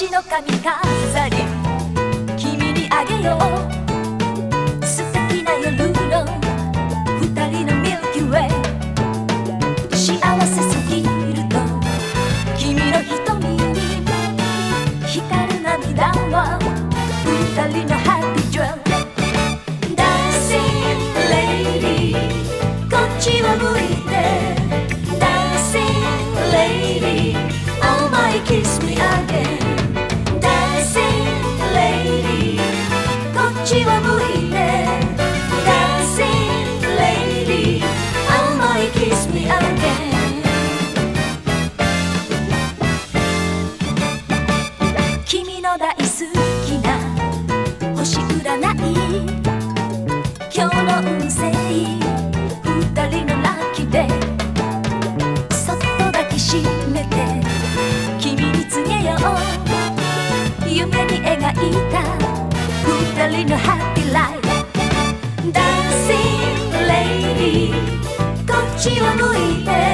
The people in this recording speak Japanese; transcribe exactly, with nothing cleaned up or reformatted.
星の髪飾り君にあげよう。素敵な夜の二人のミルキーウェイ。幸せすぎると君の瞳に光る涙は二人のハッピージュエル。Dancing lady こっちを向いて Dancing lady Oh my kiss me again Dancing lady こっちを向いて Dancing lady Oh my kiss me again 君の大好きな星占い今日の運勢二人のラッキーデーそっと抱きしめて君に告げよう夢に描いた二人のハッピーライフ Dancing lady こっちを向いて